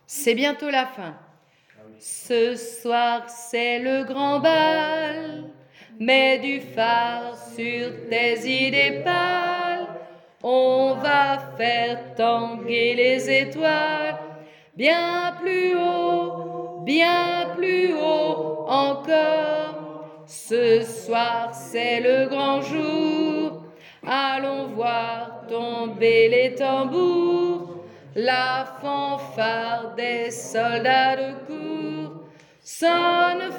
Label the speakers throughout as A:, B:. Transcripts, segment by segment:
A: C'est bientôt la fin. Ce soir, c'est le grand bal. Mets du phare sur tes idées pâles. On va faire tanguer les étoiles. Bien plus haut encore. Ce soir, c'est le grand jour. Allons voir tomber les tambours. La fanfare des soldats de cour sonne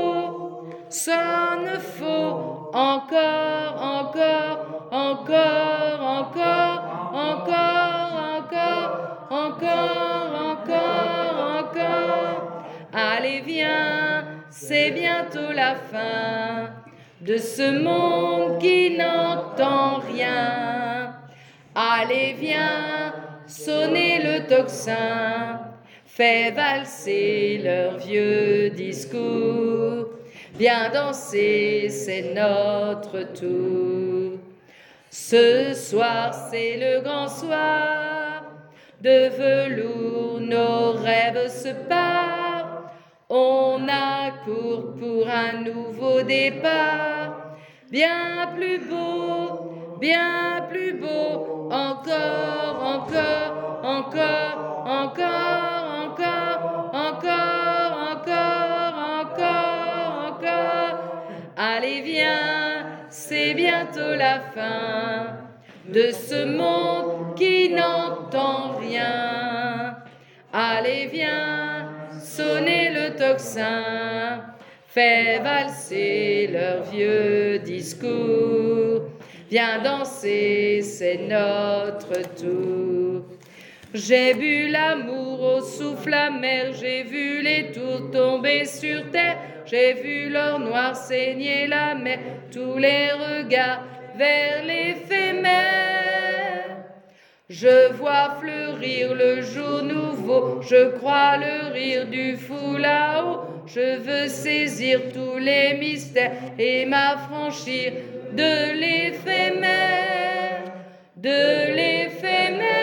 A: faux, encore, encore, encore, encore, encore, encore, encore, encore, encore. Allez, viens, c'est bientôt la fin de ce monde qui n'entend rien. Allez, viens, sonnez le tocsin, fais valser leur vieux discours. Viens danser, c'est notre tour. Ce soir, c'est le grand soir, de velours, nos rêves se parent. On accourt pour un nouveau départ, bien plus beau, encore, encore, encore, encore, encore, encore, encore, encore, encore. Allez, viens, c'est bientôt la fin de ce monde qui n'entend rien. Allez, viens, sonnez le tocsin, fais valser leur vieux discours. Viens danser, c'est notre tour. J'ai bu l'amour au souffle amer, j'ai vu les tours tomber sur terre, j'ai vu l'or noir saigner la mer, tous les regards vers l'éphémère. Je vois fleurir le jour nouveau, je crois le rire du fou là-haut, je veux saisir tous les mystères et m'affranchir de l'éphémère, de l'éphémère.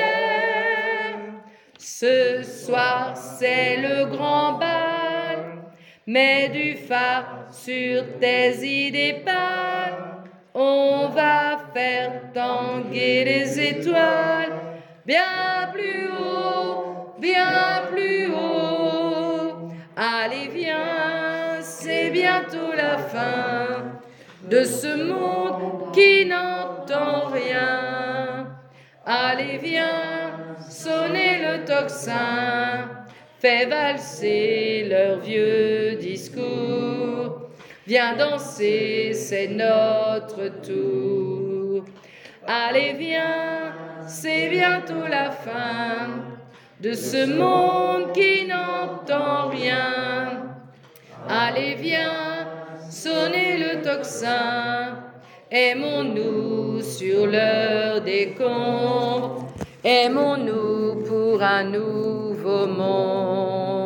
A: Ce soir c'est le grand bal, mets du phare sur tes idées pâles. On va faire tanguer les étoiles, bien plus haut, bien plus haut. Allez, viens, c'est bientôt la fin de ce monde qui n'entend rien. Allez, viens, sonnez le tocsin, fais valser leur vieux discours. Viens danser, c'est notre tour. Allez, viens, c'est bientôt la fin de ce monde qui n'entend rien. Allez, viens, sonnez le tocsin. Aimons-nous sur l'heure décombre. Aimons-nous pour un nouveau monde.